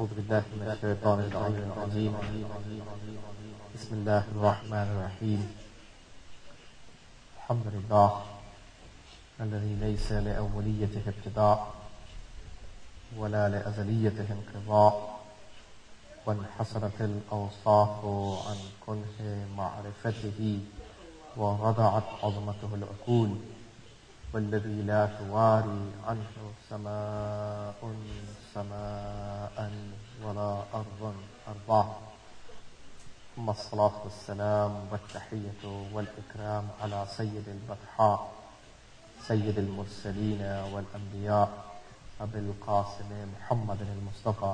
أعوذ بالله من الشيطان الرجيم. بسم الله الرحمن الرحيم. الحمد لله الذي ليس لأوليته ابتداء ولا لأزليته انقضاء، وانحصرت الأوصاف عن كنه معرفته ورضعت عظمته العقول، والذي لا تواري عنه سماء سماء ولا أرض أرضاه. ثم الصلاة والسلام والتحية والإكرام على سيد البطحاء سيد المرسلين والأنبياء أبي القاسم محمد المصطفى.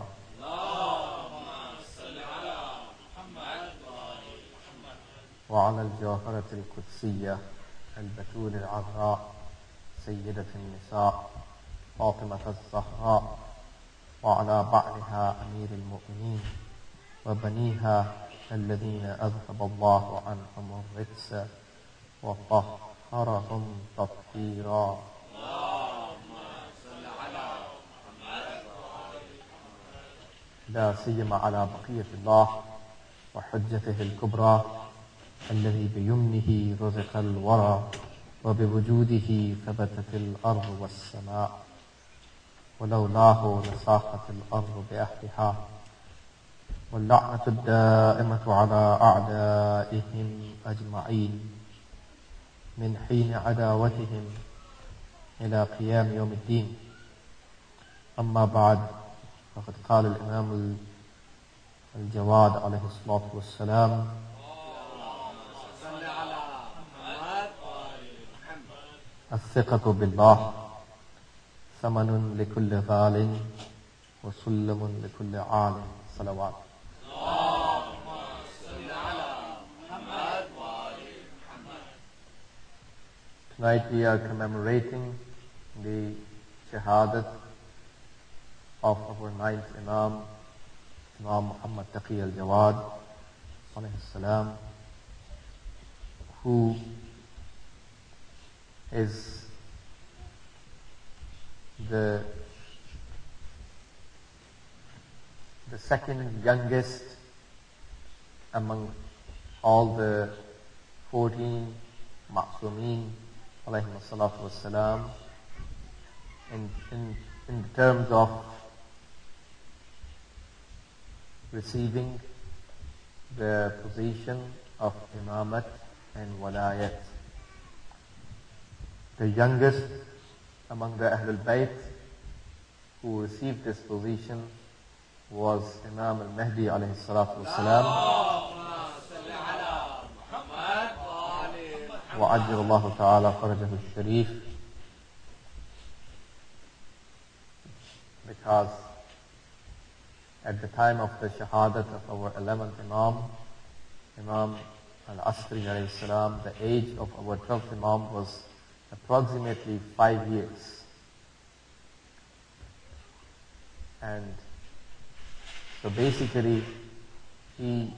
وعلى الجوهرة القدسية البتول العذراء سيدة النساء فاطمة الزهراء، وعلى بعلها أمير المؤمنين وبنيها الذين أذهب الله عنهم الرجس وطهرهم تطهيرا. لا سيما على بقية الله وحجته الكبرى الذي بيمنه رزق الورى وبوجوده ثبتت الأرض والسماء، ولولاه لساقت الأرض بأهلها. واللعنة الدائمة على أعدائهم أجمعين من حين عداوتهم إلى قيام يوم الدين. أما بعد، فقد قال الإمام الجواد عليه الصلاة والسلام: الثقة بالله ثمن لكل غال وسلم لكل عال. صلوات. Tonight we are commemorating the shahadat of our ninth Imam, Imam Muhammad Taqi al-Jawad alayhi salam, who is the second youngest among all the 14 Ma'sumeen alayhi salatu wassalam in terms of receiving the position of Imamat and Walayat. The youngest among the Ahlul Bayt who received this position was Imam al-Mahdi alayhi salatu wassalam. وعجل الله تعالى فرجه الشريف, because at the time of the shahadat of our 11th Imam, Imam al-Asri alayhi salam, the age of our 12th Imam was approximately 5 years. And so basically he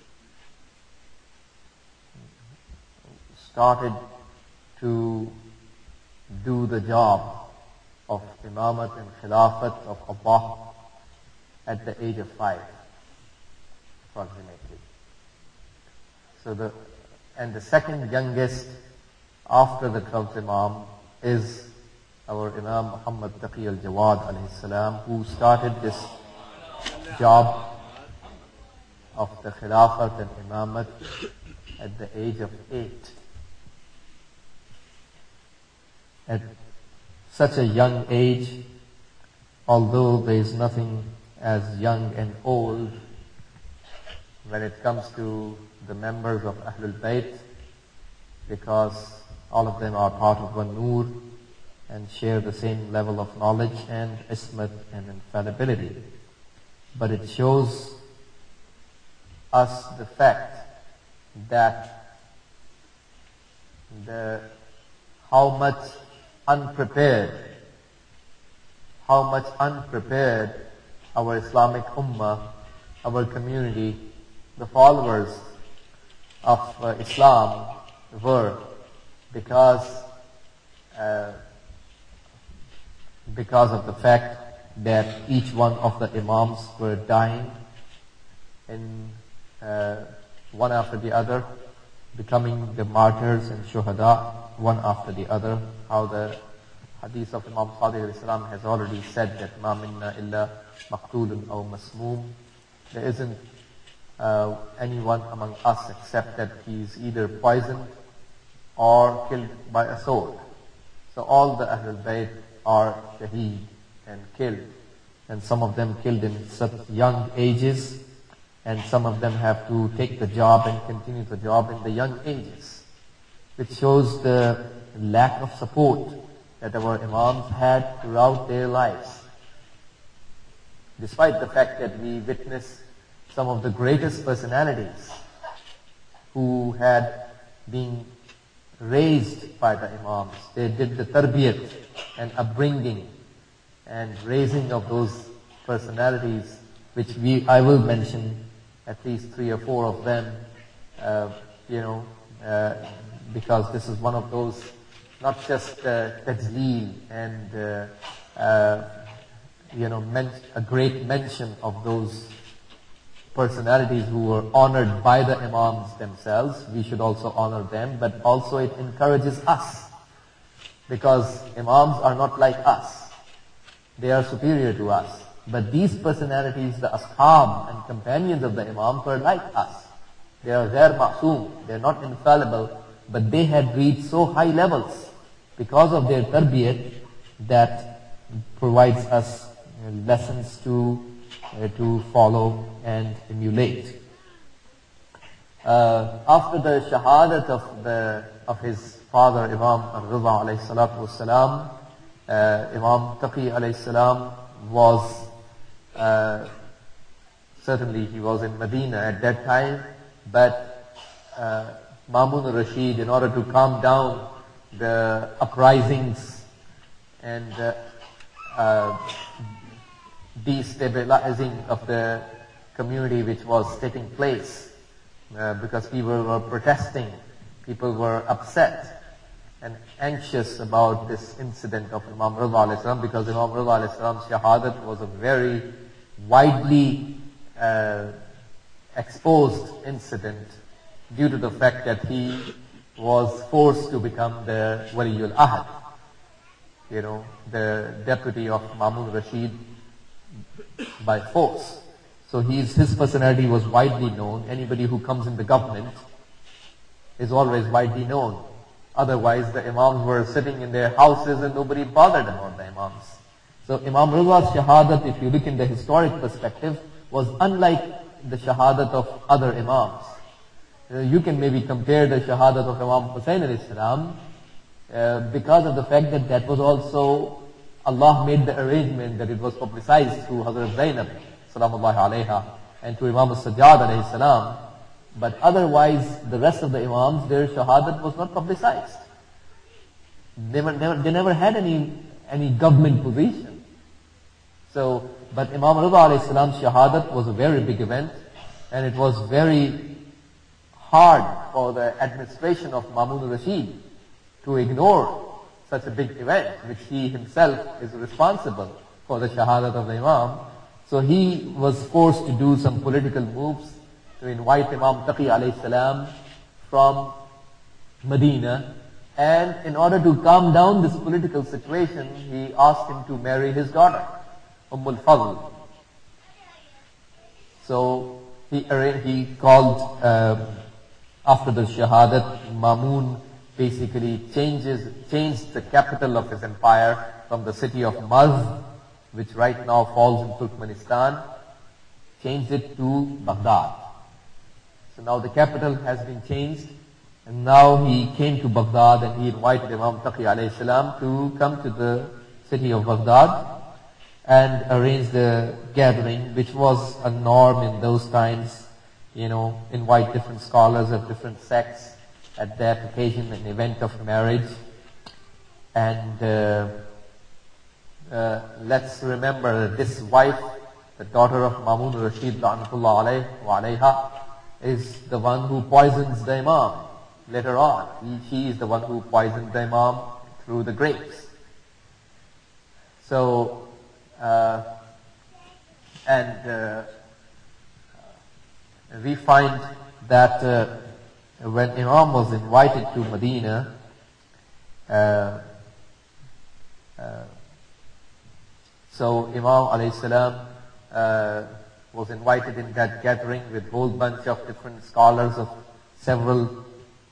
started to do the job of Imamat and Khilafat of Allah at the age of 5 approximately. So the second youngest after the 12th Imam is our Imam Muhammad Taqi al-Jawad alayhi salam, who started this job of the Khilafat and Imamat at the age of 8. At such a young age, although there is nothing as young and old when it comes to the members of Ahlul Bayt, because all of them are part of one Noor and share the same level of knowledge and ismat and infallibility. But it shows us the fact that how much unprepared our Islamic Ummah, our community, the followers of Islam were, because of the fact that each one of the Imams were dying in one after the other, becoming the martyrs and shuhada one after the other. How the hadith of Imam Sadiq al-Islam has already said that ma minna illa maqtulun aw masmoom. There isn't anyone among us except that he is either poisoned or killed by a sword. So all the Ahlul Bayt are shaheed and killed, and some of them killed in such young ages, and some of them have to take the job and continue the job in the young ages, which shows the lack of support that our Imams had throughout their lives. Despite the fact that we witness some of the greatest personalities who had been raised by the Imams. They did the tarbiyat and upbringing and raising of those personalities, which I will mention at least 3 or 4 of them, because this is one of those, not just tajleel and a great mention of those personalities who were honored by the Imams themselves. We should also honor them, but also it encourages us, because Imams are not like us. They are superior to us. But these personalities, the ashab and companions of the Imams, were like us. They are ghair ma'soom. They are not infallible, but they had reached so high levels because of their tarbiyat that provides us lessons to follow and emulate. After the shahadat of his father, Imam al-Rida alayhi salatu wassalam, Imam Taqi alayhi salam was, certainly he was in Medina at that time, but Mamun al-Rashid, in order to calm down the uprisings and destabilizing of the community which was taking place, because people were protesting, people were upset and anxious about this incident of Imam Rida alayhi salam, because Imam Rida alayhi salam's shahadat was a very widely exposed incident due to the fact that he was forced to become the Waliyul Ahad, the deputy of Mamun Rashid by force. So his personality was widely known. Anybody who comes in the government is always widely known. Otherwise, the Imams were sitting in their houses and nobody bothered about the Imams. So Imam Rida's shahadat, if you look in the historic perspective, was unlike the shahadat of other Imams. You can maybe compare the shahadat of Imam Hussain alayhi salam because of the fact that that was also, Allah made the arrangement that it was publicized through Hazrat Zainab salamullahi alayha and to Imam al-Sajjad alayhi salam. But otherwise, the rest of the Imams, their shahadat was not publicized. They never had any government position. So, but Imam Rida alayhi salam's shahadat was a very big event, and it was very hard for the administration of Mamun Rashid to ignore such a big event, which he himself is responsible for the shahadat of the Imam. So he was forced to do some political moves to invite Imam Taqi alayhi salam from Medina, and in order to calm down this political situation, he asked him to marry his daughter, al-Fadl. So he called, after the shahadat, Mamun basically changed the capital of his empire from the city of Mazd, which right now falls in Turkmenistan, changed it to Baghdad. So now the capital has been changed, and now he came to Baghdad and he invited Imam Taqi alayhi salam to come to the city of Baghdad and arrange the gathering, which was a norm in those times, invite different scholars of different sects at that occasion, an event of marriage. And let's remember that this wife, the daughter of Mamun Rashid La'natullah alayha, is the one who poisons the Imam later on. She is the one who poisoned the Imam through the grapes. So And we find that when Imam was invited to Medina, so Imam alayhi salam was invited in that gathering with a whole bunch of different scholars of several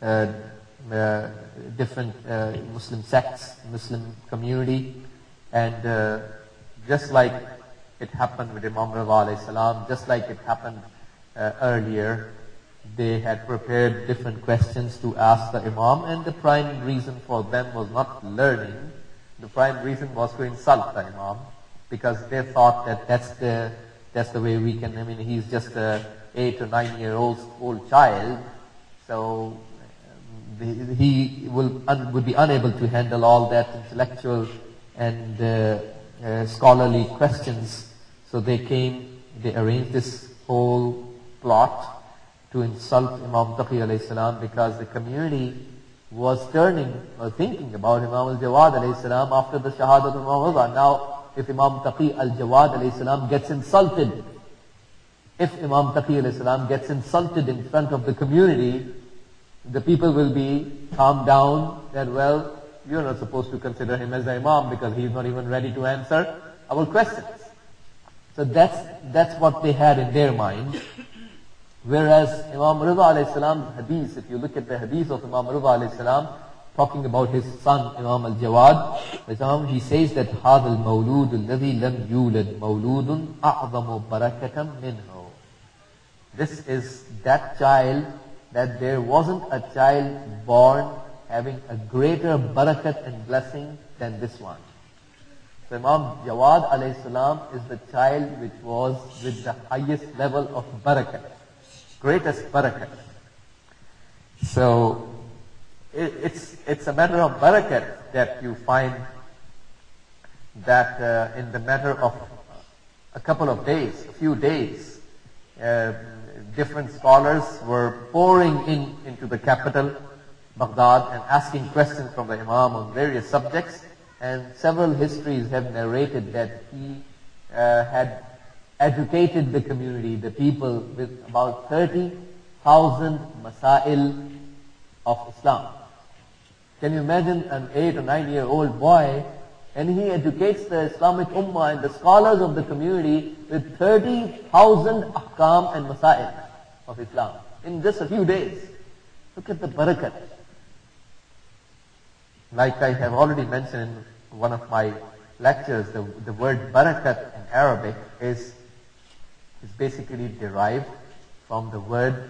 different Muslim sects, Muslim community, and just like it happened with Imam Rida alayhi salam, just like it happened earlier, they had prepared different questions to ask the Imam, and the prime reason for them was not learning. The prime reason was to insult the Imam, because they thought that that's the way we can. I mean, he's just a 8 or 9 year old child, so he would be unable to handle all that intellectual and scholarly questions. So they arranged this whole plot to insult Imam Taqi alayhi salam, because the community was thinking about Imam al-Jawad alayhi salam after the Shahadat of Imam Rida. Now, if Imam Taqi al-Jawad alayhi salam gets insulted, if Imam Taqi alayhi salam gets insulted in front of the community, the people will be calmed down that, well, you're not supposed to consider him as the Imam because he's not even ready to answer our questions. So that's what they had in their mind. Whereas Imam Rida alayhi salam's hadith, if you look at the hadith of Imam Rida alayhi salam, talking about his son Imam al-Jawad, he says that هذا المولود الذي لم يولد مولود أعظم بركة منه. This is that child, that there wasn't a child born having a greater barakat and blessing than this one. So Imam Jawad alayhi salam is the child which was with the highest level of barakat, greatest barakat. So it's a matter of barakat that you find that in the matter of a couple of days, a few days, different scholars were pouring into the capital, Baghdad, and asking questions from the Imam on various subjects. And several histories have narrated that he had educated the community, the people, with about 30,000 masail of Islam. Can you imagine an 8 or 9 year old boy, and he educates the Islamic Ummah and the scholars of the community with 30,000 ahkam and masail of Islam in just a few days. Look at the barakat. Like I have already mentioned in one of my lectures, the word barakat in Arabic is basically derived from the word,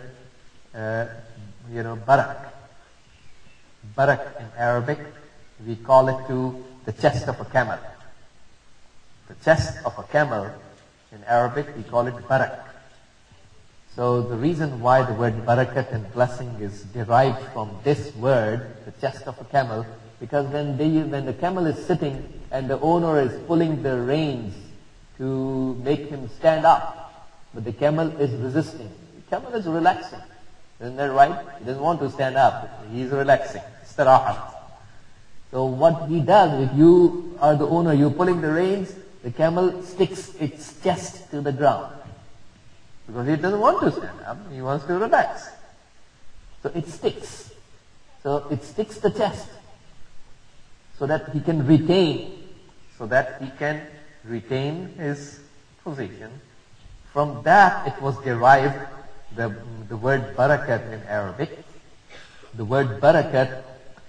barak. Barak in Arabic, we call it to the chest of a camel. The chest of a camel in Arabic, we call it barak. So the reason why the word barakat and blessing is derived from this word, the chest of a camel, because when the camel is sitting and the owner is pulling the reins to make him stand up, but the camel is resisting. The camel is relaxing. Isn't that right? He doesn't want to stand up. He's relaxing. Istirahat. So what he does, if you are the owner, you're pulling the reins, the camel sticks its chest to the ground. Because he doesn't want to stand up, he wants to relax. So it sticks. So it sticks the chest so that he can retain his position. From that it was derived the word barakat in Arabic. The word barakat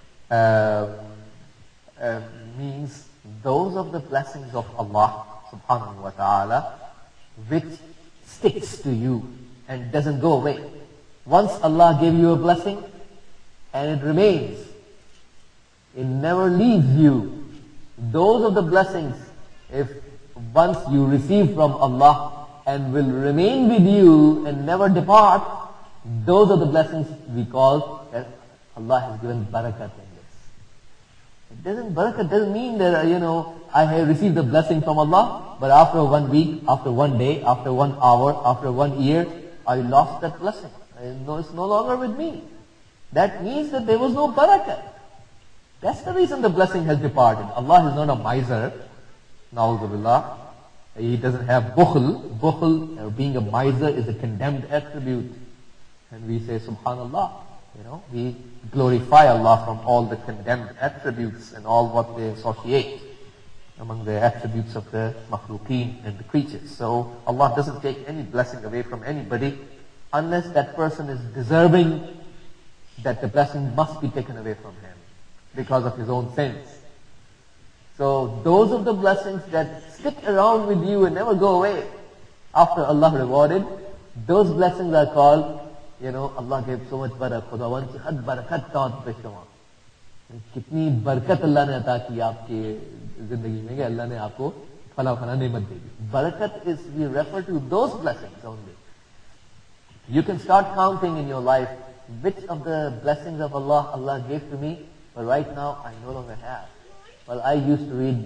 means those of the blessings of Allah subhanahu wa ta'ala which sticks to you and doesn't go away. Once Allah gave you a blessing and it remains, it never leaves you. Those of the blessings, if once you receive from Allah and will remain with you and never depart, those are the blessings we call that Allah has given barakat in this. Barakat doesn't mean that, I have received the blessing from Allah, but after 1 week, after 1 day, after 1 hour, after 1 year, I lost that blessing. It's no longer with me. That means that there was no barakat. That's the reason the blessing has departed. Allah is not a miser, na'udhu billah. He doesn't have bukhl. Bukhl, being a miser, is a condemned attribute. And we say, Subhanallah, we glorify Allah from all the condemned attributes and all what they associate among the attributes of the makhlukeen and the creatures. So Allah doesn't take any blessing away from anybody unless that person is deserving that the blessing must be taken away from him because of his own sins. So those of the blessings that stick around with you and never go away after Allah rewarded, those blessings are called, Allah gave so much barakah, Khudawan ki had barakat taat pe shama. Kitni barakat Allah ne ata ki aapke zindagi mein, Allah ne aapko phala phana nemat de di. Barakat is, we refer to those blessings only. You can start counting in your life which of the blessings of Allah gave to me, but right now I no longer have. Well, I used to read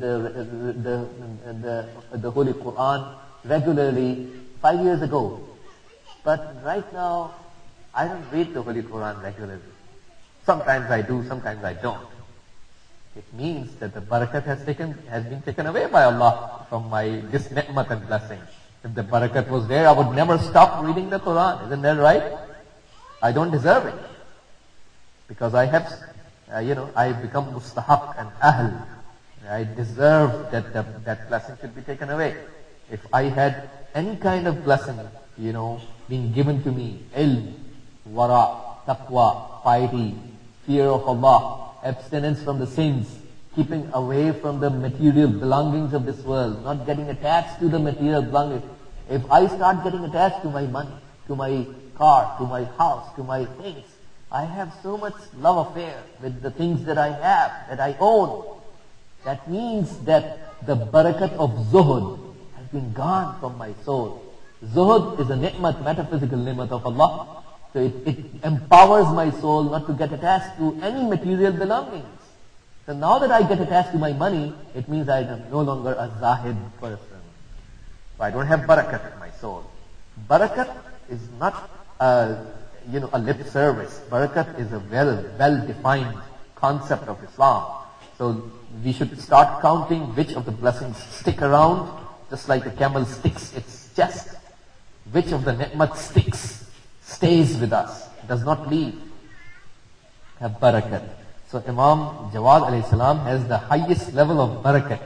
the Holy Quran regularly 5 years ago. But right now, I don't read the Holy Quran regularly. Sometimes I do, sometimes I don't. It means that the barakat has been taken away by Allah from this ni'mat and blessing. If the barakat was there, I would never stop reading the Quran. Isn't that right? I don't deserve it. Because I have, I become mustahaq and ahl. I deserve that blessing should be taken away. If I had any kind of blessing, being given to me, ilm, wara, taqwa, piety, fear of Allah, abstinence from the sins, keeping away from the material belongings of this world, not getting attached to the material belongings. If I start getting attached to my money, to my car, to my house, to my things, I have so much love affair with the things that I have, that I own. That means that the barakat of zuhud has been gone from my soul. Zuhud is a ni'mat, metaphysical ni'mat of Allah. So it empowers my soul not to get attached to any material belongings. So now that I get attached to my money, it means I am no longer a zahid person. So I don't have barakat in my soul. Barakat is not a lip service. Barakat is a well-defined concept of Islam. So we should start counting which of the blessings stick around, just like the camel sticks its chest. Which of the ni'mat stays with us, does not leave. Have barakat. So Imam Jawad alayhi salam has the highest level of barakat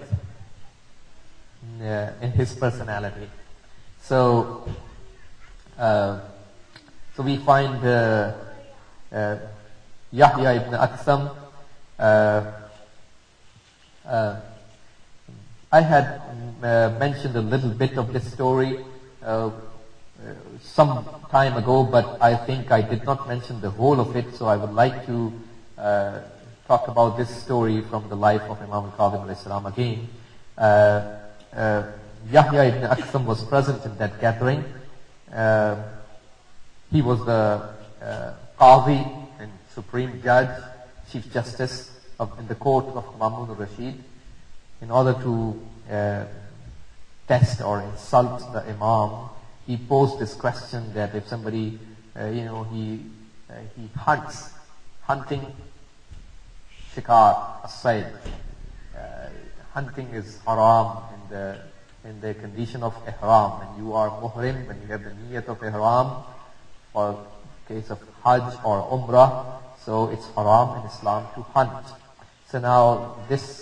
in his personality. So we find Yahya ibn Aqsam. I had mentioned a little bit of this story some time ago, but I think I did not mention the whole of it, so I would like to talk about this story from the life of Imam al-Kadhim alayhi salam again. Yahya ibn Aqsam was present in that gathering. He was the Qadhi and Supreme Judge, Chief Justice in the court of Ma'mun al-Rashid. In order to test or insult the Imam, he posed this question that if somebody, he hunts, hunting, shikar, as-sayd, hunting is haram in the condition of ihram. When you are muhrim, when you have the niyat of ihram, or case of hajj or umrah, so it's haram in Islam to hunt. So now this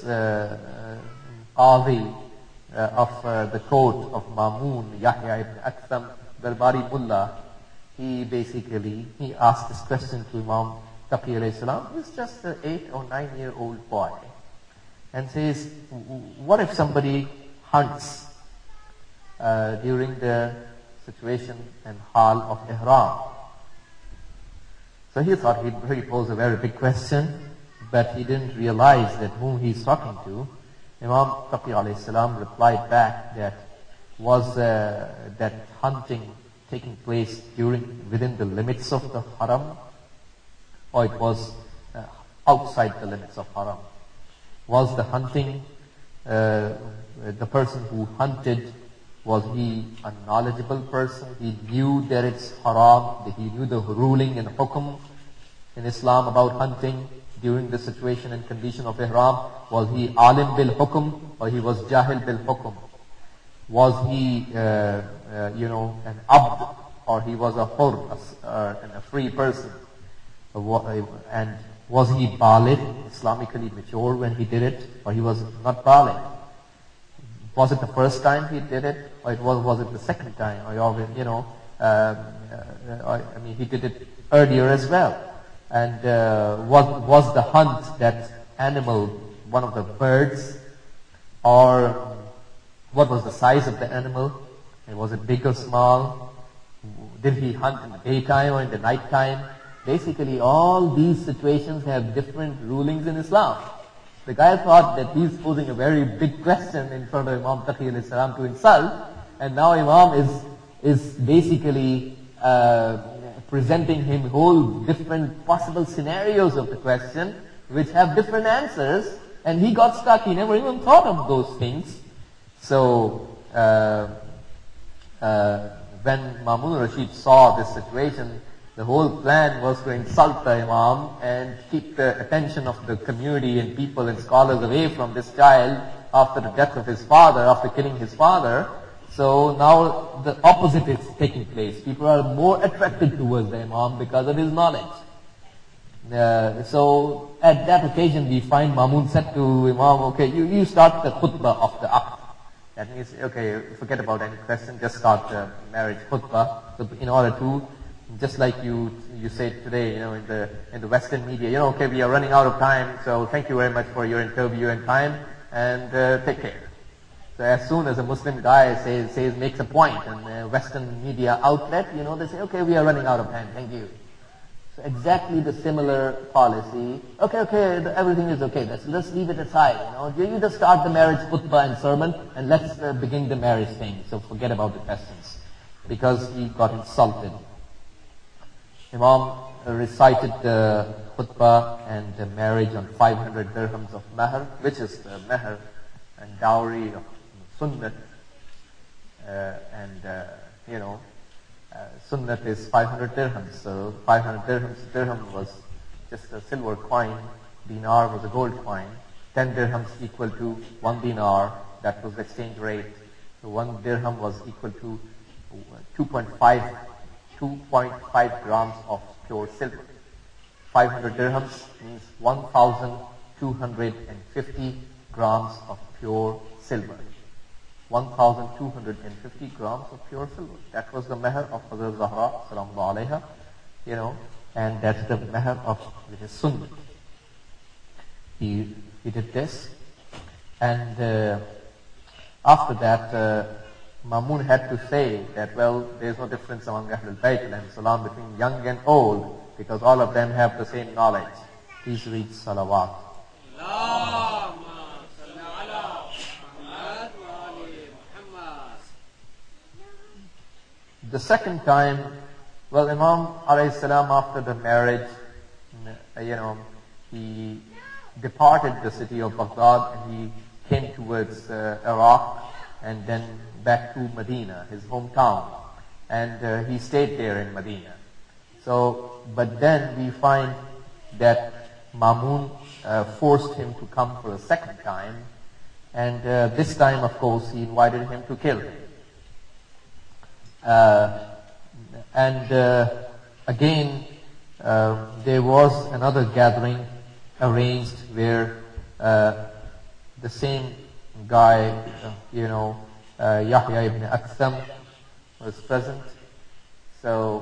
Qadhi of the court of Ma'mun, Yahya ibn Aqsam, Darbari Mullah, he asked this question to Imam Taqi alayhi salam. He's just an 8 or 9-year-old boy, and says, what if somebody hunts during the situation and hal of ihram? So he thought he posed a very big question, but he didn't realize that whom he's talking to. Imam Taqi alayhi salam replied back that was that hunting taking place within the limits of the haram, or it was outside the limits of haram? Was the hunting, the person who hunted, was he a knowledgeable person? He knew that it's haram, he knew the ruling and hukum in Islam about hunting during the situation and condition of ihram. Was he alim bil hukum, or he was jahil bil hukum? Was he, an abd, or he was a hur, and a free person? And was he baligh, Islamically mature when he did it, or he was not baligh? Was it the first time he did it, or was it the second time? Or he did it earlier as well. And was the hunt that animal one of the birds, or what was the size of the animal? And was it big or small? Did he hunt in the daytime or in the night time? Basically, all these situations have different rulings in Islam. The guy thought that he's posing a very big question in front of Imam Taqi alayhi salam to insult, and now Imam is basically presenting him whole different possible scenarios of the question, which have different answers, and he got stuck. He never even thought of those things. So when Mamun Rashid saw this situation, the whole plan was to insult the Imam and keep the attention of the community and people and scholars away from this child after the death of his father, after killing his father. So now the opposite is taking place. People are more attracted towards the Imam because of his knowledge. So at that occasion we find Mamun said to Imam, okay, you start the khutbah of the aqd. That means, okay, forget about any question, just start the marriage khutbah. So in order to, just like you say today, in the Western media, okay, we are running out of time, so thank you very much for your interview and time, and take care. So as soon as a Muslim guy makes a point in a Western media outlet, they say, okay, we are running out of time, thank you. So exactly the similar policy. Okay, everything is okay. Let's leave it aside. You just start the marriage khutbah and sermon, and let's begin the marriage thing. So forget about the questions, because he got insulted. Imam recited the khutbah and the marriage on 500 dirhams of mahr, which is the mahr and dowry of sunnat, sunnat is 500 dirhams. So 500 dirham was just a silver coin. Dinar was a gold coin. 10 dirhams equal to 1 dinar. That was the exchange rate. So 1 dirham was equal to 2.5 grams of pure silver. 500 dirhams means 1,250 grams of pure silver. 1,250 grams of pure silver. That was the mahr of Hazrat Zahra, sallallahu alayha, and that's the mahr of which is sunnah. He did this, and after that, Mamun had to say that, well, there's no difference among Ahlul Bayt alayhi salam between young and old, because all of them have the same knowledge. Please read salawat. The second time, well, Imam alayhi salam, after the marriage, he departed the city of Baghdad and he came towards Iraq and then back to Medina, his hometown. And he stayed there in Medina. So, but then we find that Mamun forced him to come for a second time. And this time, of course, he invited him to kill him. Again, there was another gathering arranged where the same guy, Yahya ibn Aktham was present. So,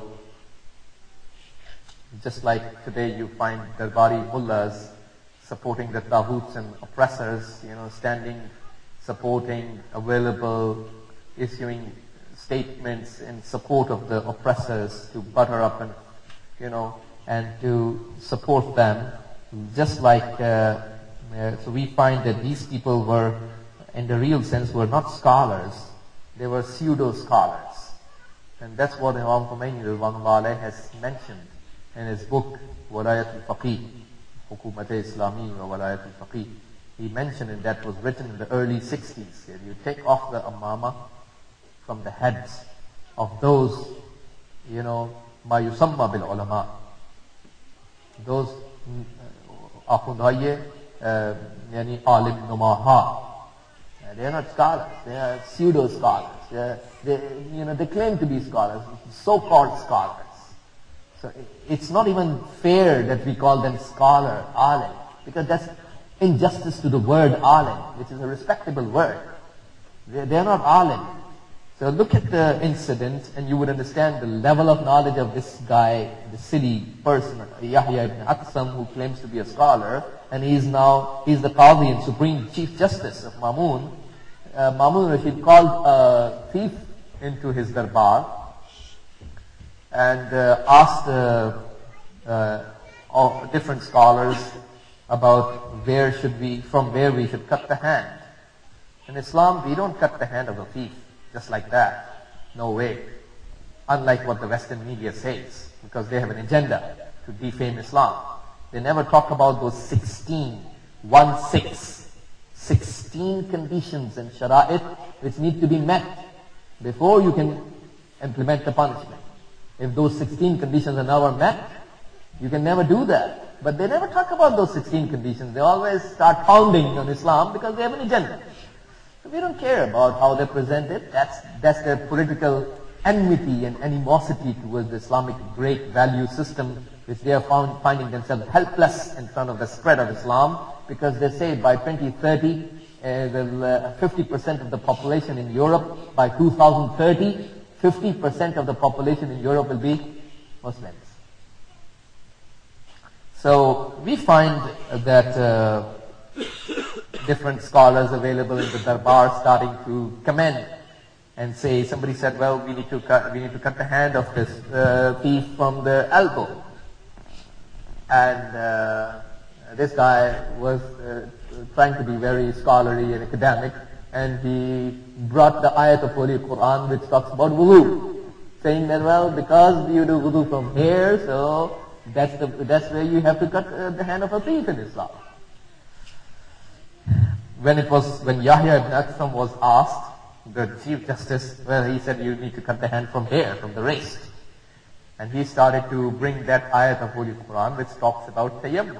just like today you find Darbari mullahs supporting the taghuts and oppressors, standing, supporting, available, issuing statements in support of the oppressors to butter up and, and to support them. Just like, so we find that these people were, in the real sense, were not scholars. They were pseudo-scholars. And that's what Imam Khomeini Ridwanullah has mentioned in his book, Walayat al-Faqih, Hukumat-e-Islami wa Walayat al-Faqih. He mentioned, and that was written in the early 60s. You take off the amama from the heads of those, ma yusamma bil ulama. Those akhundhaye, yani alim numaha. They are not scholars. They are pseudo scholars. They claim to be scholars, so-called scholars. So it's not even fair that we call them scholar, alim, because that's injustice to the word alim, which is a respectable word. They are not alim. So look at the incident and you would understand the level of knowledge of this guy, the silly person, Yahya ibn Aqsam, who claims to be a scholar, and he's the Qadi and Supreme Chief Justice of Mamun. Mamun Rashid called a thief into his darbar and asked all different scholars about from where we should cut the hand. In Islam, we don't cut the hand of a thief just like that. No way. Unlike what the Western media says, because they have an agenda to defame Islam. They never talk about those 16 conditions and shara'it which need to be met before you can implement the punishment. If those 16 conditions are never met, you can never do that. But they never talk about those 16 conditions. They always start pounding on Islam because they have an agenda. So we don't care about how they present it. That's their political enmity and animosity towards the Islamic great value system, which they are finding themselves helpless in front of the spread of Islam, because they say by 2030, 50% of the population in Europe, by 2030, 50% of the population in Europe will be Muslims. So we find that different scholars available in the darbar starting to comment and say, somebody said, well, we need to cut the hand of this thief from the elbow. And this guy was trying to be very scholarly and academic, and he brought the ayat of Holy Quran which talks about wudu, saying that, well, because you do wudu from here, so that's where you have to cut the hand of a thief in Islam. When Yahya ibn Aqsam was asked, the Chief Justice, well, he said you need to cut the hand from here, from the wrist. And he started to bring that ayat of Holy Quran which talks about tayammum.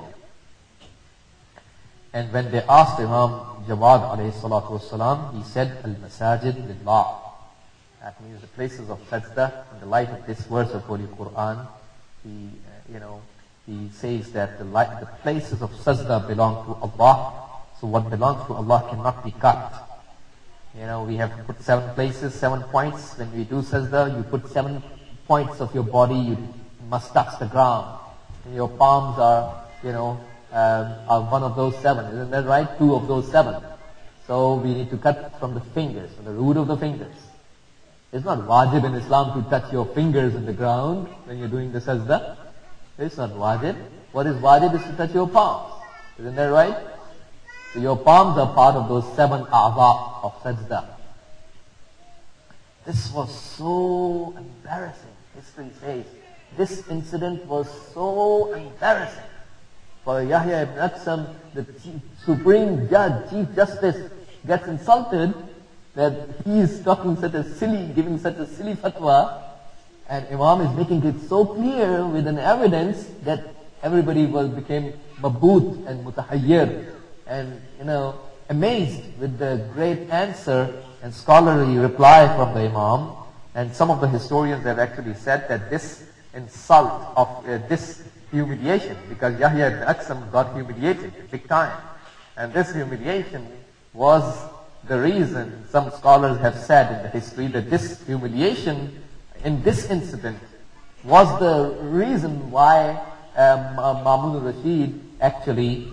And when they asked Imam Jawad alayhi salatu wasalam, he said, Al-Masajid lillah. That means the places of sajda. In the light of this verse of Holy Quran, he says that the places of sajda belong to Allah. So what belongs to Allah cannot be cut. We have to put 7 places, 7 points. When we do sajda, you put 7 points of your body, you must touch the ground. And your palms are one of those 7. Isn't that right? 2 of those 7. So we need to cut from the fingers, from the root of the fingers. It's not wajib in Islam to touch your fingers in the ground when you're doing the sajda. It's not wajib. What is wajib is to touch your palms. Isn't that right? So your palms are part of those 7 a'za of sajda. This was so embarrassing. History says this incident was so embarrassing. For Yahya ibn Aqsam, the Supreme Judge, Chief Justice, gets insulted that he is giving such a silly fatwa, and Imam is making it so clear with an evidence that everybody became mabut and mutahayyir and amazed with the great answer and scholarly reply from the Imam. And some of the historians have actually said that this insult of this humiliation, because Yahya ibn Aqsam got humiliated big time, and this humiliation was the reason, some scholars have said in the history, that this humiliation in this incident was the reason why Mamun Rashid actually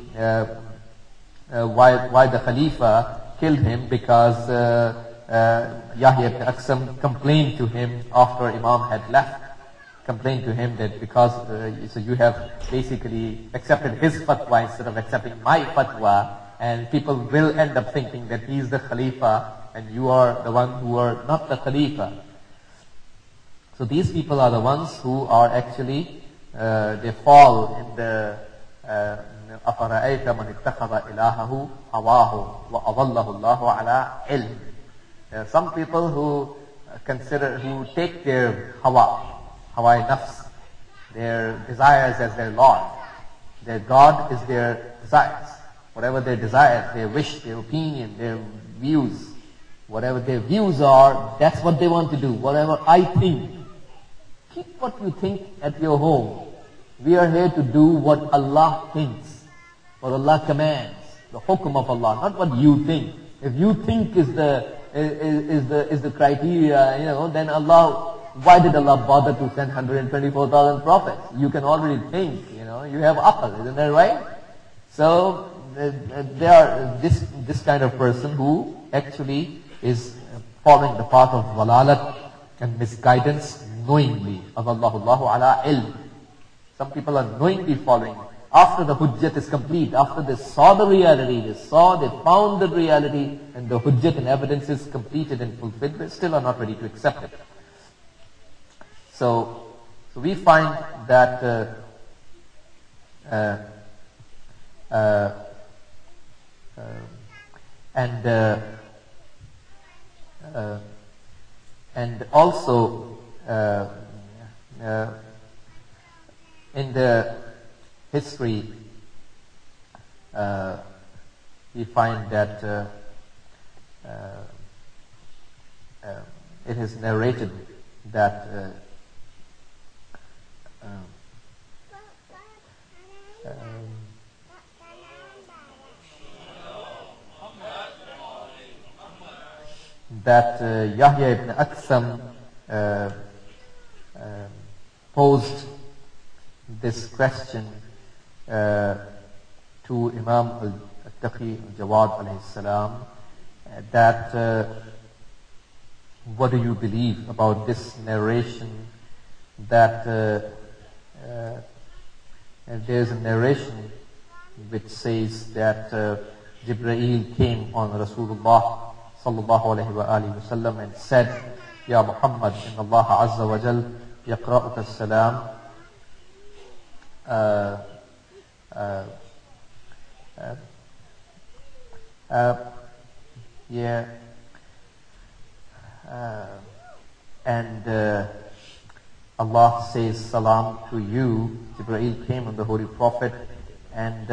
why the Khalifa killed him, because Yahya ibn Aqsam complained to him after Imam had left, complained to him that because so you have basically accepted his fatwa instead of accepting my fatwa, and people will end up thinking that he is the Khalifa and you are the one who are not the Khalifa. So these people are the ones who are actually they fall in the أَفَرَأَيْتَ مَنِ اتَّخَذَ إِلَهَهُ هَوَاهُ وَأَضَلَّهُ اللَّهُ عَلَىٰ عِلْمٍ. There are some people who take their hawa nafs, their desires as their Lord. Their God is their desires. Whatever their desires, their wish, their opinion, their views. Whatever their views are, that's what they want to do. Whatever I think. Keep what you think at your home. We are here to do what Allah thinks, what Allah commands, the hukum of Allah, not what you think. If you think is the criteria, then Allah, why did Allah bother to send 124,000 prophets? You can already think, you have aql, isn't that right? So there are this kind of person who actually is following the path of walalat and misguidance knowingly. Allahu ala ilm. Some people are knowingly following. After the hujjat is complete, after they saw the reality, they found the reality, and the hujjat and evidence is completed and fulfilled, they still are not ready to accept it. So we find that and also in the history we find that it is narrated that Yahya ibn Aksam posed this question to Imam al-Taqi al-Jawad alayhi salam, that what do you believe about this narration that there's a narration which says that Jibreel came on Rasulullah sallallahu alayhi wa alihi wasallam and said, Ya Muhammad, inna Allah azza wa jal yaqra'uka as-salam and Allah says salam to you. Jibreel came on the Holy Prophet and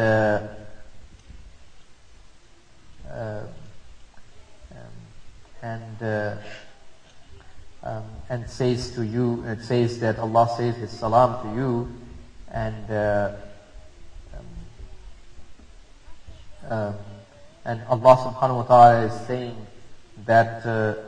says to you, it says that Allah says His salam to you, and Allah subhanahu wa ta'ala is saying that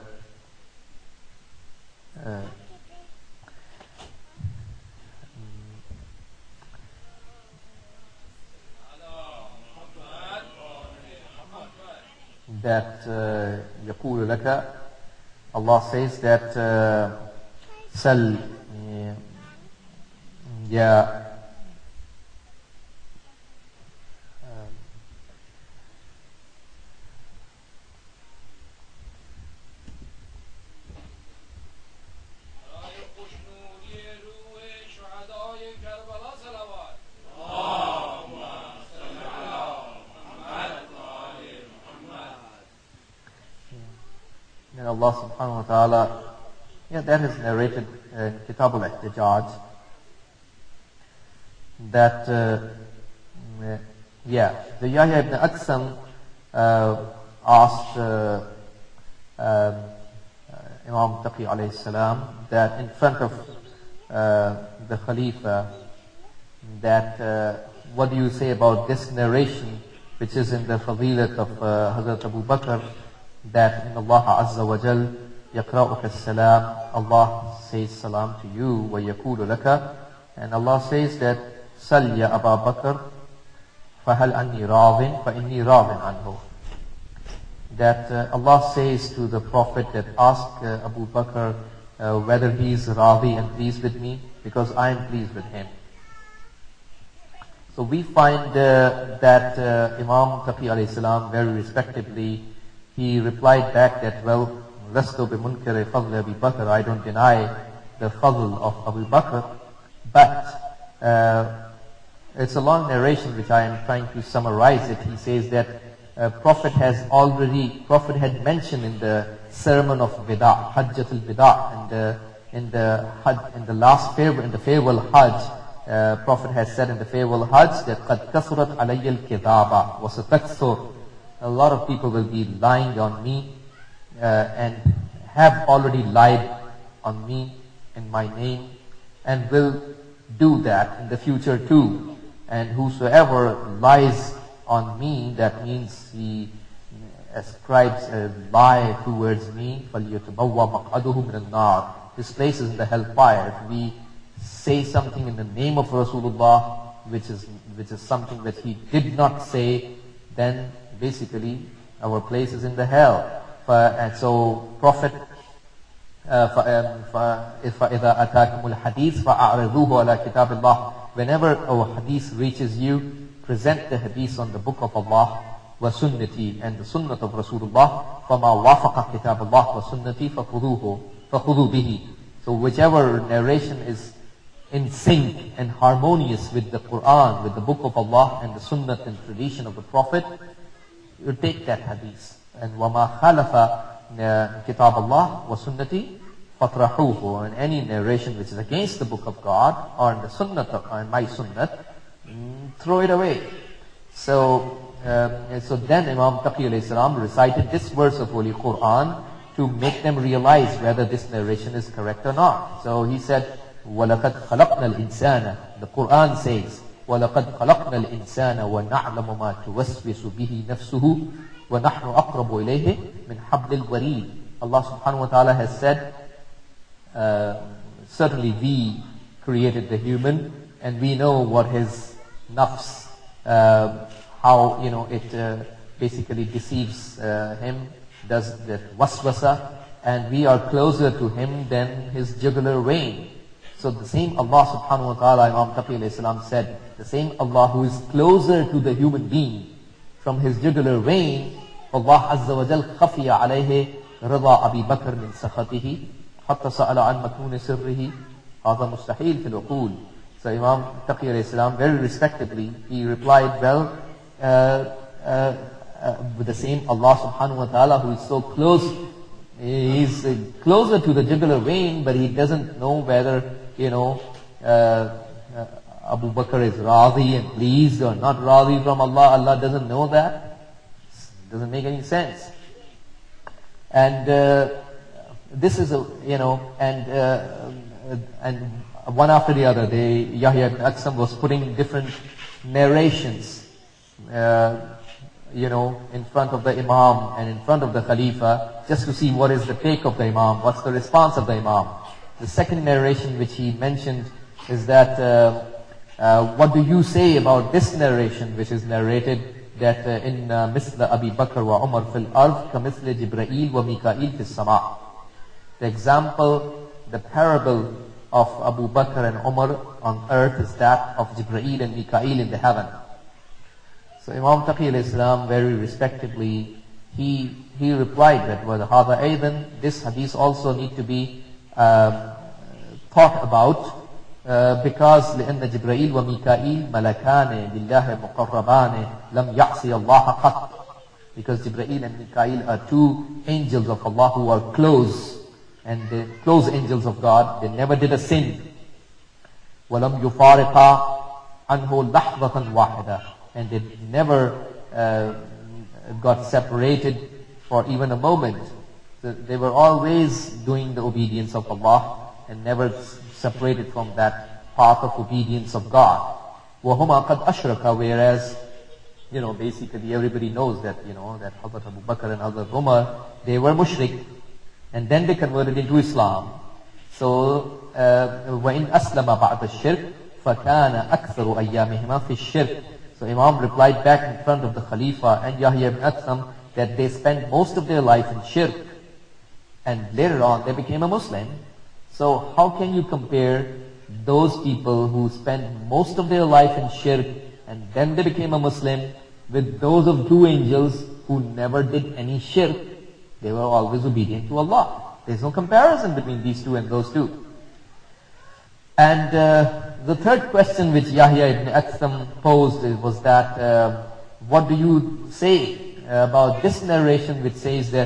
يقول لك, Allah says that سل يا and Allah subhanahu wa ta'ala, that is narrated in Kitab al-Ihtijaj, that the Yahya ibn Aksam asked Imam Taqi alayhi salam that in front of the Khalifa, that what do you say about this narration which is in the Fadilat of Hazrat Abu Bakr, that in Allah Azza wa Jal yaqra'uka as-salam, Allah says salam to you, wa yaqulu laka, and Allah says that sal ya Abu Bakr fahal anni radin fa inni radin anhu, that Allah says to the Prophet that ask Abu Bakr whether he is radi and pleased with me, because I am pleased with him. So we find that Imam Taqi alayhi salam very respectably, he replied back that, well, lastu bimunkari fadl Abu Bakr, I don't deny the fadl of Abu Bakr, but it's a long narration which I am trying to summarize it. He says that Prophet had mentioned in the sermon of Wida, Hajjatul Wida, and in the last farewell, in the farewell Hajj, Prophet has said in the farewell Hajj that قَدْ كَسُرَتْ عَلَيَّ الْكِذَابَ وَسَتَكْسُرْ a lot of people will be lying on me and have already lied on me in my name and will do that in the future too. And whosoever lies on me, that means he ascribes a lie towards me, فَلْيَتَبَوَّ مَقْعَدُهُ مِنَ النَّارِ. This place is in the hellfire. If we say something in the name of Rasulullah, which is something that he did not say, then basically our place is in the hell. And so Prophet, فَإِذَا أَتَاكُمُ الْحَدِيثِ فَأَعْرِضُوهُ عَلَى كِتَابِ اللَّهِ. Whenever our hadith reaches you, present the hadith on the book of Allah, وَسُنَّتِي, and the sunnah of Rasulullah. فَمَا وَافَقَ كِتَابَ اللَّهِ وَسُنَّتِي فَخُذُوا بِهِ. So whichever narration is in sync and harmonious with the Quran, with the book of Allah and the sunnah and tradition of the Prophet, you take that hadith. And وَمَا خَالَفَ كِتَابَ اللَّهِ وَسُنَّتِي فَطْرَحُوهُ. And any narration which is against the book of God or in the sunnah or my sunnah, throw it away. So then Imam Taqi alayhi salam recited this verse of Holy Quran to make them realize whether this narration is correct or not. So he said, وَلَقَدْ خَلَقْنَا الْإِنسَانَ. The Quran says, وَلَقَدْ خَلَقْنَا الْإِنسَانَ وَنَعْلَمُ مَا تُوَسْوِسُ بِهِ نَفْسُهُ وَنَحْنُ أَقْرَبُ إِلَيْهِ مِنْ حَبْلِ الْوَرِيدِ. Allah subhanahu wa ta'ala has said, certainly we created the human and we know what his nafs, how it basically deceives him, does that waswasa, and we are closer to him than his jugular vein. So the same Allah subhanahu wa ta'ala, Imam Taqi alayhi salam said, the same Allah who is closer to the human being from his jugular vein, Allah azza wa jal khafiya alayhi rida Abi Bakr min sakhatihi hatta sa'ala an makun sirrihi hadha mustahil fil uqul. So Imam Taqi alayhi salam very respectably, he replied, well, with the same Allah subhanahu wa ta'ala who is so close, he's closer to the jugular vein, but he doesn't know whether Abu Bakr is radhi and pleased or not radhi from Allah. Allah doesn't know that. It doesn't make any sense. And this is and one after the other, Yahya ibn Aqsam was putting different narrations in front of the Imam and in front of the Khalifa, just to see what is the take of the Imam, what's the response of the Imam. The second narration which he mentioned is that, what do you say about this narration which is narrated that in misla Abi Bakr wa Umar fil ard ka misla Jibreel wa Mika'il fis sama. The example, the parable of Abu Bakr and Umar on earth is that of Jibreel and Mika'il in the heaven. So Imam Taqi alayhi salam very respectably, he replied that وَهَذَا أَيْضًا, this hadith also need to be thought about because لأن جبرائيل وميكائيل ملكان لله مقربان لم يعصي الله قط. Because Jibreel and Mikail are two angels of Allah who are close, and the close angels of God, they never did a sin. وَلَمْ يُفَارِقَا عَنْهُ لَحْظَةً وَاحِدًا. And they never got separated for even a moment. They were always doing the obedience of Allah and never separated from that path of obedience of God. وَهُمَا قَدْ أَشْرَكَا. Whereas, basically everybody knows that, that Hazrat Abu Bakr and Hazrat Umar, they were mushrik. And then they converted into Islam. So, وَإِنْ أَسْلَمَ بَعْدَ الشِّرْكِ فَكَانَ أَكْثَرُ أَيَّامِهِمَا فِي الشِّرْكِ. So Imam replied back in front of the Khalifa and Yahya ibn Aqsam that they spent most of their life in shirk. And later on they became a Muslim. So how can you compare those people who spent most of their life in shirk and then they became a Muslim with those of two angels who never did any shirk? They were always obedient to Allah. There's no comparison between these two and those two. And the third question which Yahya ibn Aqsam posed was that, what do you say about this narration which says that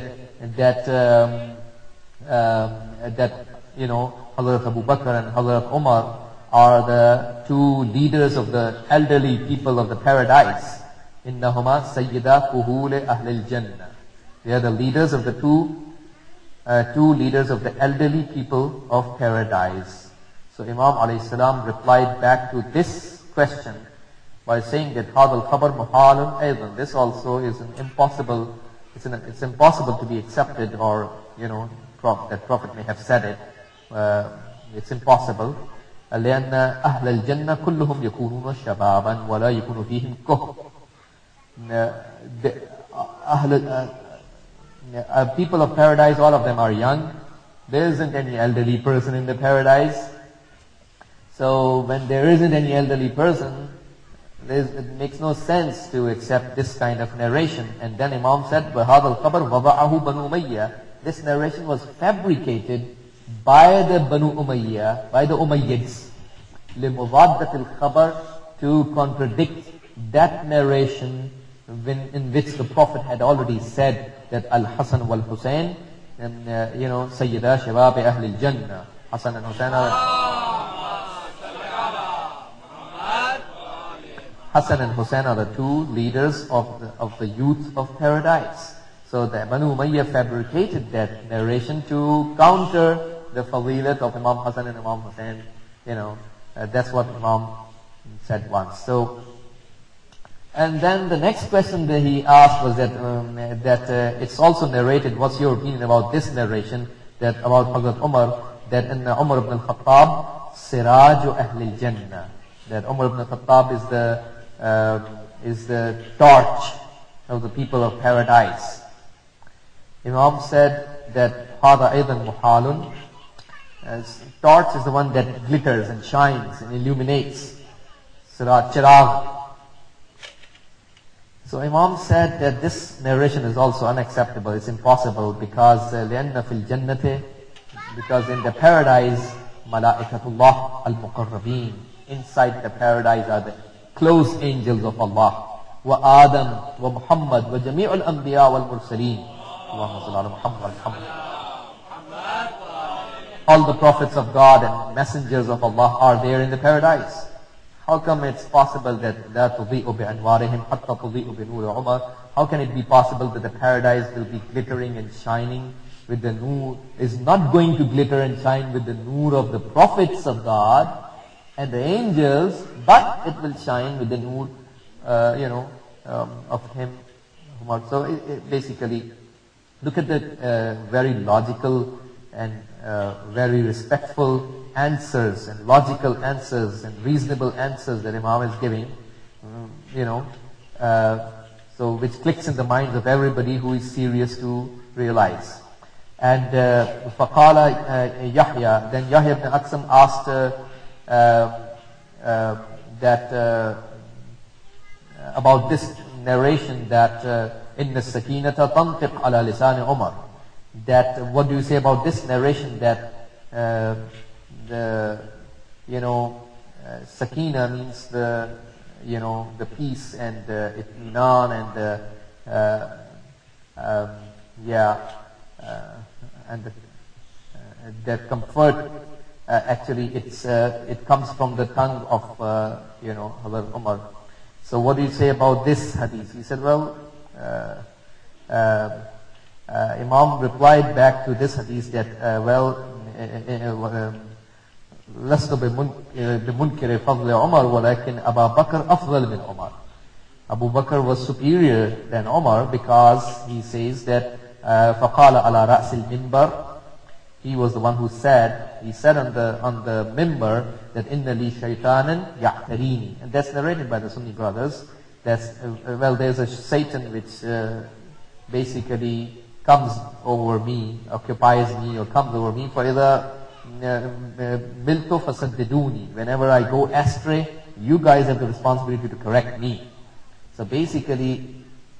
Hazrat Abu Bakr and Hazrat Umar are the two leaders of the elderly people of the paradise, إنهما سيدا كهول أهل الجنة. They are the leaders of the two leaders of the elderly people of paradise. So Imam alayhi salam replied back to this question by saying that هذا الخبر محال أيضا. This also is an impossible. It's impossible to be accepted, or that Prophet may have said it. It's impossible. لأن أهل الجنة كلهم يكونون شبابا ولا يكون فيهم كهل. People of paradise, all of them are young. There isn't any elderly person in the paradise. So when there isn't any elderly person, it makes no sense to accept this kind of narration. And then Imam said, وَهَذَا الْخَبَرْ وَضَعَهُ بَنُو أُمَيَّةَ. This narration was fabricated by the Banu Umayyah, by the Umayyads, لِمُضَادَّةِ الْخَبَرْ, to contradict that narration in which the Prophet had already said that Al-Hasan wal-Husayn, and Sayyida Shabab Ahl al-Jannah, Hasan and Husayn are the two leaders of the youth of paradise. So the Banu Umayyah fabricated that narration to counter the fadilat of Imam Hasan and Imam Husayn. That's what Imam said once. So, and then the next question that he asked was that it's also narrated. What's your opinion about this narration that about Hazrat Umar, that in Umar ibn al-Khattab, Siraju Ahl al-Jannah, that Umar ibn al-Khattab is the torch of the people of paradise. Imam said that هذا أيضا محال. Torch is the one that glitters and shines and illuminates. Chirag. So Imam said that this narration is also unacceptable. It's impossible because لأن في الجنة, because in the paradise ملائكة الله المقربين, inside the paradise are the close angels of Allah. وآدم ومحمد وجميع الأنبياء والمرسلين. اللهم صل على محمد محمد. All the prophets of God and messengers of Allah are there in the paradise. How come it's possible that لا تضيء بأنوارهم حتى تضيء بنور عمر? How can it be possible that the paradise will be glittering and shining with the nur, is not going to glitter and shine with the nur of the prophets of God and the angels, but it will shine with the nur, of him. So it basically, look at the very logical and very respectful answers and logical answers and reasonable answers that Imam is giving, so which clicks in the minds of everybody who is serious to realize. And فَقَالَ Yahya, then Yahya ibn Aqsam asked that about this narration that إِنَّ السَّكِينَةَ تَنْطِقْ عَلَى لِسَانِ عُمَرٍ, that what do you say about this narration that sakina means the peace and itminan and that comfort, actually it comes from the tongue of Hazrat Umar. So what do you say about this hadith? He said, well, Imam replied back to this hadith that لست بمنكر فضل عمر ولكن أبا بكر أفضل من عمر. Abu Bakr was superior than Umar because he says that فقال على رأس المنبر, he was the one who said, he said on the minbar that إن لي شيطانا يعتريني, and that's narrated by the Sunni brothers. That's there's a Satan which basically comes over me, occupies me, or comes over me. فإذا ملت فسددوني, whenever I go astray, you guys have the responsibility to correct me. So basically,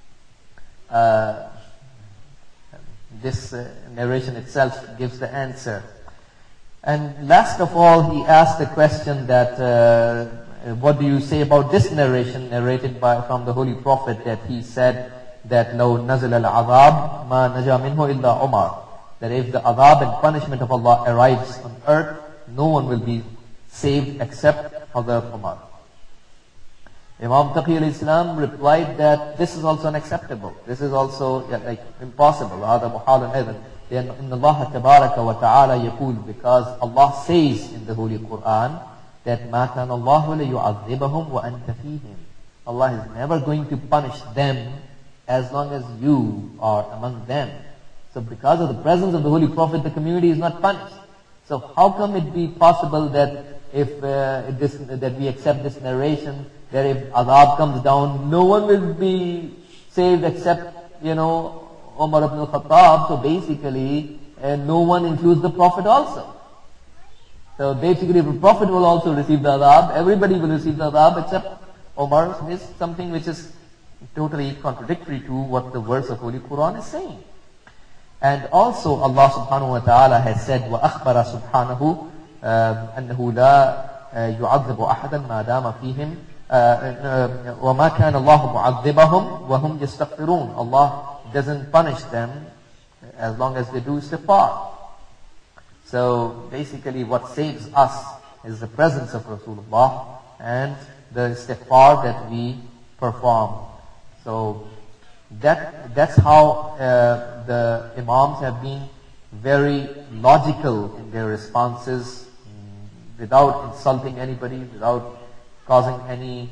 this narration itself gives the answer. And last of all, he asked the question that what do you say about this narration narrated from the Holy Prophet, that he said that لو نزل العذاب ما نجا منه إلا عمر, that if the adhab and punishment of Allah arrives on earth, no one will be saved except Hazrat Umar. Imam Taqi al-Islam replied that this is also unacceptable. This is also like impossible. هذا محال أيضا. Then إن الله تبارك وتعالى يقول, because Allah says in the Holy Quran that ما كان الله ليعذبهم وأنت فيهم. Allah is never going to punish them as long as you are among them. So because of the presence of the Holy Prophet, the community is not punished. So how come it be possible that if that we accept this narration, that if azab comes down, no one will be saved except, Umar ibn al-Khattab. So basically, no one includes the Prophet also. So basically, the Prophet will also receive the azab. Everybody will receive the azab except Umar. Is something which is totally contradictory to what the verse of Holy Quran is saying. And also Allah subhanahu wa ta'ala has said, وَأَخْبَرَ سُبْحَانَهُ أَنَّهُ لَا يُعَذِّبُ أَحَدًا مَا دَامَ فِيهِمْ وَمَا كَانَ اللَّهُ مُعَذِّبَهُمْ وَهُمْ يَسْتَغْفِرُونَ. Allah doesn't punish them as long as they do istighfar. So basically what saves us is the presence of Rasulullah and the istighfar that we perform. So that's how the Imams have been very logical in their responses, without insulting anybody, without causing any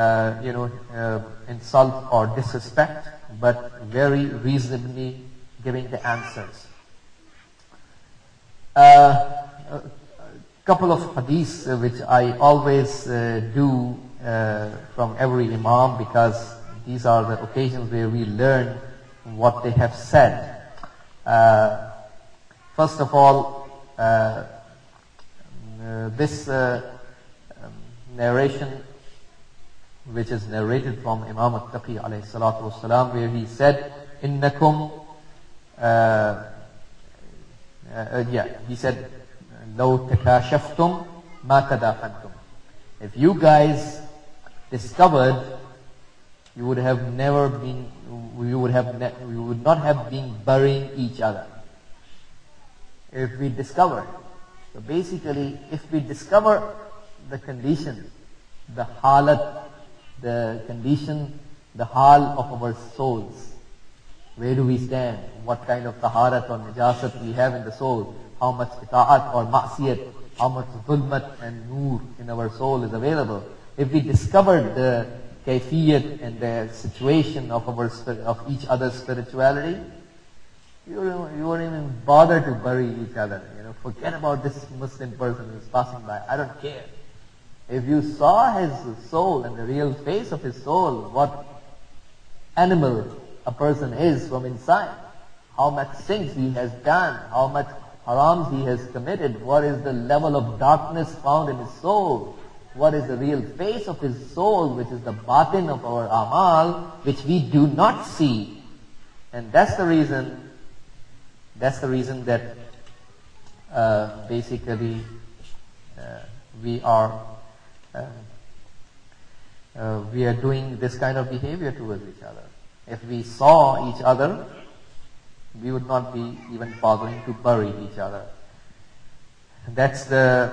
insult or disrespect, but very reasonably giving the answers. A couple of hadiths which I always do from every Imam, because these are the occasions where we learn what they have said. First of all, this narration, which is narrated from Imam al-Taqi alayhi salatu wasalam, where he said, "Innakum," he said, "Law takashaftum ma tadafantum." If you guys discovered, you would not have been burying each other. If we discovered. So basically, if we discover the condition, the halat, the condition, the hal of our souls, where do we stand? What kind of taharat or najasat we have in the soul? How much ita'at or ma'siyat, how much zulmat and nur in our soul is available? If we discovered the kayfiyat and the situation of each other's spirituality, you won't even bother to bury each other. Forget about this Muslim person who's passing by. I don't care. If you saw his soul and the real face of his soul, what animal a person is from inside, how much sins he has done, how much harams he has committed, what is the level of darkness found in his soul, what is the real face of his soul, which is the batin of our amal, which we do not see. And that's the reason that basically we are doing this kind of behavior towards each other. If we saw each other, we would not be even bothering to bury each other. That's the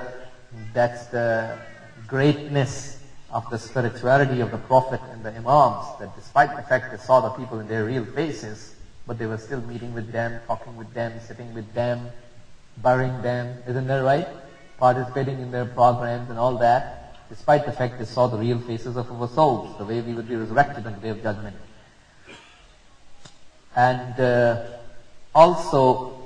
greatness of the spirituality of the Prophet and the Imams, that despite the fact they saw the people in their real faces, but they were still meeting with them, talking with them, sitting with them, burying them, isn't that right? Participating in their programs and all that, despite the fact they saw the real faces of our souls, the way we would be resurrected on the Day of Judgment. And also,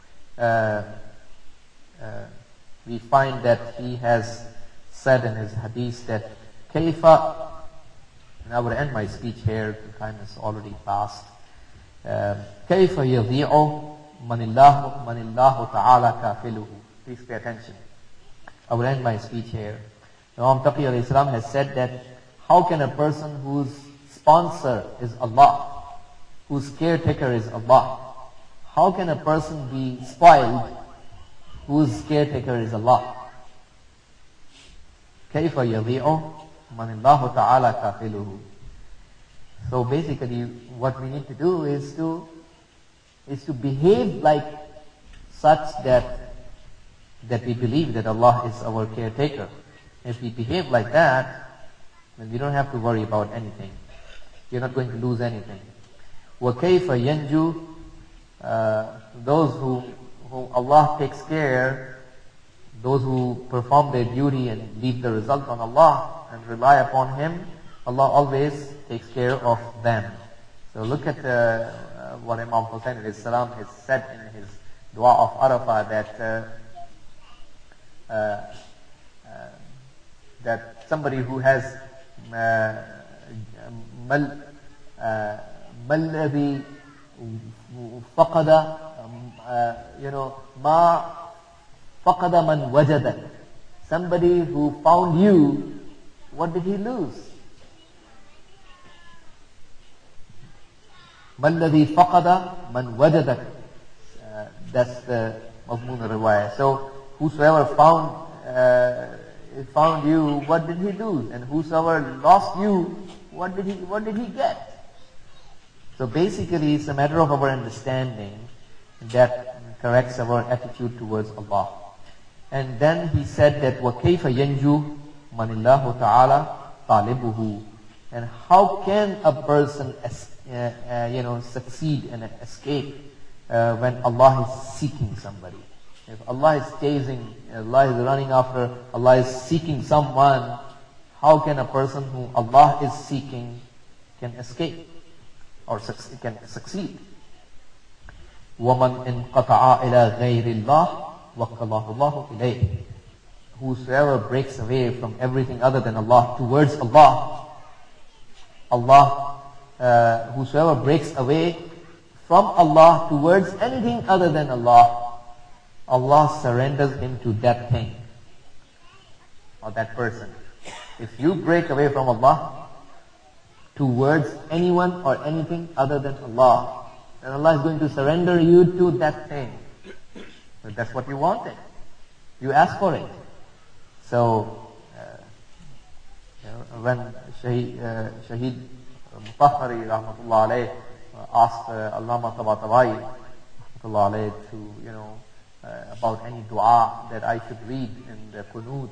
we find that he has said in his hadith that Kaifa, and I would end my speech here, the time is already past. كيف يضيع من الله تعالى كافله. Please pay attention. I will end my speech here. Imam Taqi alayhi salam has said that how can a person whose sponsor is Allah, whose caretaker is Allah, how can a person be spoiled whose caretaker is Allah? كيف يضيع من الله تعالى كافله. So basically what we need to do is to behave like such that we believe that Allah is our caretaker. If we behave like that, then we don't have to worry about anything. You're not going to lose anything. وَكَيْفَ يَنْجُو those whom Allah takes care, those who perform their duty and leave the result on Allah and rely upon Him, Allah always takes care of them. So look at what Imam Hussain alayhi salam has said in his dua of Arafah, that somebody who has مَلَّذِي فَقَدَ مَا فَقَدَ مَنْ وَجَدَكَ. Somebody who found you, what did he lose? مَلَّذِي فَقَدَ مَنْ وَجَدَكَ. That's the Mazmun al-Riwayah. So whosoever found you, what did he lose? And whosoever lost you, what did he get? So basically, it's a matter of our understanding that corrects our attitude towards Allah. And then he said that وَكَيْفَ يَنْجُو مَنِ اللَّهُ تَعَالَى طَالِبُهُ. And how can a person succeed and escape when Allah is seeking somebody? If Allah is chasing, Allah is running after, Allah is seeking someone, how can a person whom Allah is seeking can escape or can succeed? وَمَنْ انْقَطَعَ إِلَى غَيْرِ اللَّهِ وَقَّلَهُ اللَّهُ إِلَيْهِ. Whosoever breaks away from everything other than Allah towards Allah, whosoever breaks away from Allah towards anything other than Allah, Allah surrenders him to that thing or that person. If you break away from Allah towards anyone or anything other than Allah, then Allah is going to surrender you to that thing. But that's what you wanted. You asked for it. So, when Shaheed Mutahhari rahmatullah alayh asked Allama Tabatabai rahmatullah alayh to, about any dua that I should read in the Qunut,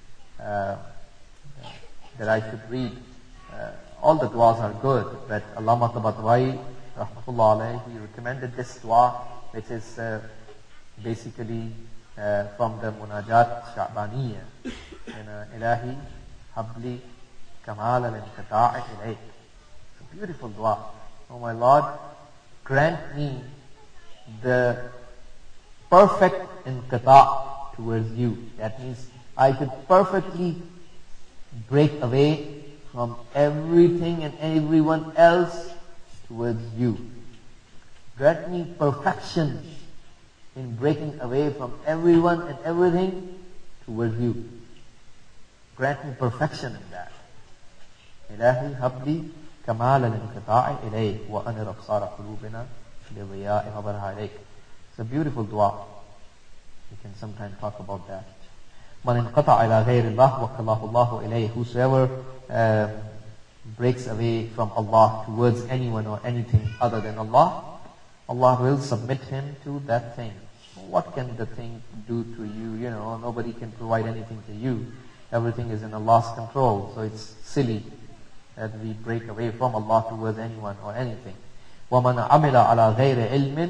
that I should read. All the duas are good, but Allama Tabatabai rahmatullah alayh, he recommended this dua, which is basically from the Munajat Sha'baniyya. Ilahi habli kamal al-inqita'i ilayk. It's a beautiful dua. Oh my Lord, grant me the perfect inqita' towards you. That means I should perfectly break away from everything and everyone else towards you. Grant me perfection in breaking away from everyone and everything towards you. Grant me perfection in that. Ilahi habli kamal al-inqita'i ilayk wa anir absara qulubina lidiya'i nadarha ilayk. It's a beautiful dua. We can sometime talk about that. Man inqata'a ila ghayri Allah wa kallahu Allahu ilayh. Whosoever breaks away from Allah towards anyone or anything other than Allah, Allah will submit him to that thing. What can the thing do to you? Nobody can provide anything to you. Everything is in Allah's control. So it's silly that we break away from Allah towards anyone or anything. وَمَنْ عَمِلَ عَلَى غَيْرِ عِلْمٍ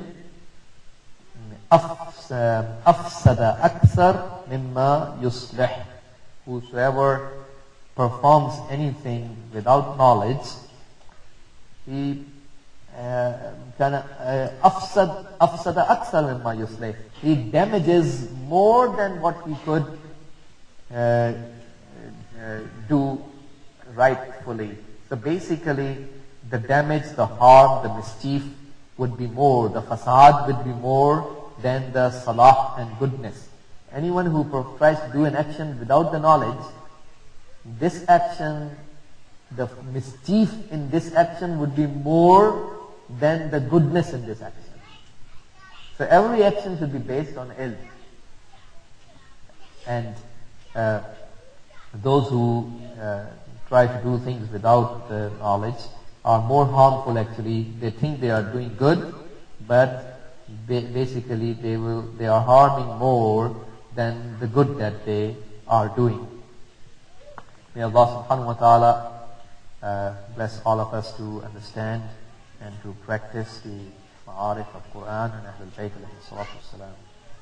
أَفْسَدَ أَكْثَرْ مِمَّا يُصْلِحُ. Whosoever performs anything without knowledge, he أفسد أكثر مما يصلح. He damages more than what he could do rightfully. So basically, the damage, the harm, the mischief would be more, the fasad would be more than the salah and goodness. Anyone who tries to do an action without the knowledge, this action, the mischief in this action would be more than the goodness in this action. So every action should be based on ilm. And those who try to do things without knowledge are more harmful actually. They think they are doing good, but basically they are harming more than the good that they are doing. May Allah subhanahu wa ta'ala bless all of us to understand and to practice the ma'arif of Quran and Ahlul Bayt alayhi salatu wassalam.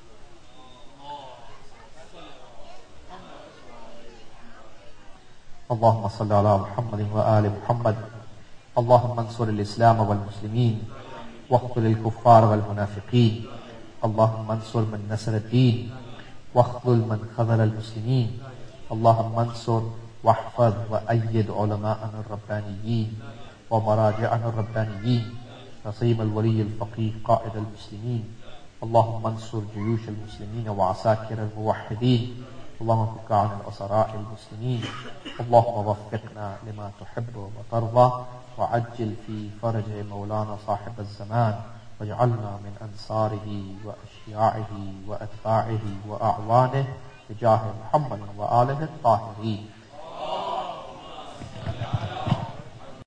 اللهم صل على محمد وآل محمد اللهم انصر الإسلام والمسلمين واخذل الكفار والمنافقين اللهم انصر من نصر الدين واخذل من خذل المسلمين اللهم انصر واحفظ وأيد علماءنا الربانيين ومراجعنا الربانيين نصيب الولي الفقيه قائد المسلمين اللهم انصر جيوش المسلمين وعساكر الموحدين اللهم فك عن الأسراء المسلمين اللهم وفقنا لما تحب وترضى وعجل في فرج مولانا صاحب الزمان واجعلنا من أنصاره وأشياعه وأتباعه وأعوانه بجاه محمد وآله الطاهرين